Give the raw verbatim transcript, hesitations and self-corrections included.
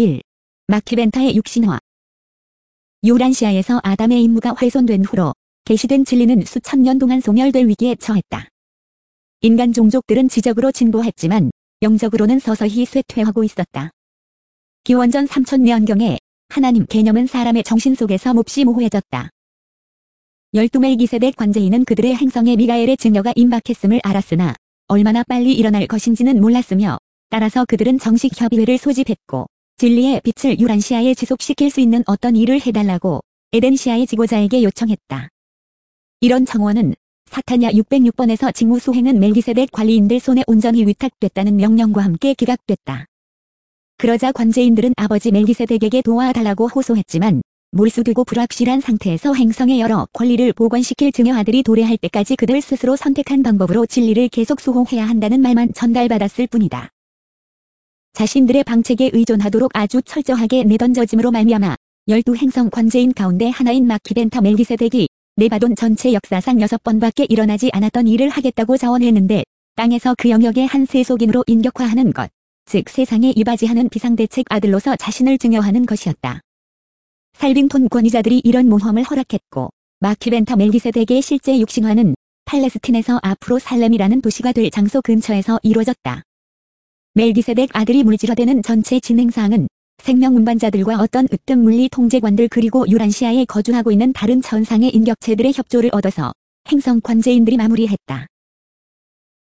일. 마키벤타의 육신화. 유란시아에서 아담의 임무가 훼손된 후로 계시된 진리는 수천 년 동안 소멸될 위기에 처했다. 인간 종족들은 지적으로 진보했지만 영적으로는 서서히 쇠퇴하고 있었다. 기원전 삼천 년경에 하나님 개념은 사람의 정신 속에서 몹시 모호해졌다. 열두 멜기세덱 관제인은 그들의 행성에 미가엘의 증여가 임박했음을 알았으나 얼마나 빨리 일어날 것인지는 몰랐으며 따라서 그들은 정식 협의회를 소집했고 진리의 빛을 유란시아에 지속시킬 수 있는 어떤 일을 해달라고 에덴시아의 지도자에게 요청했다. 이런 청원은 사타냐 육백육 번에서 직무 수행은 멜기세덱 관리인들 손에 온전히 위탁됐다는 명령과 함께 기각됐다. 그러자 관제인들은 아버지 멜기세덱에게 도와달라고 호소했지만 몰수되고 불확실한 상태에서 행성의 여러 권리를 복원시킬 증여 아들이 도래할 때까지 그들 스스로 선택한 방법으로 진리를 계속 수호해야 한다는 말만 전달받았을 뿐이다. 자신들의 방책에 의존하도록 아주 철저하게 내던져짐으로 말미암아 열두 행성 관제인 가운데 하나인 마키벤타 멜기세덱이 네바돈 전체 역사상 여섯 번밖에 일어나지 않았던 일을 하겠다고 자원했는데 땅에서 그 영역의 한 세속인으로 인격화하는 것, 즉 세상에 이바지하는 비상대책 아들로서 자신을 증여하는 것이었다. 살빙톤 권위자들이 이런 모험을 허락했고 마키벤타 멜기세덱의 실제 육신화는 팔레스틴에서 앞으로 살렘이라는 도시가 될 장소 근처에서 이루어졌다. 멜기세덱 아들이 물질화되는 전체 진행사항은 생명 운반자들과 어떤 으뜸 물리 통제관들 그리고 유란시아에 거주하고 있는 다른 천상의 인격체들의 협조를 얻어서 행성 관제인들이 마무리했다.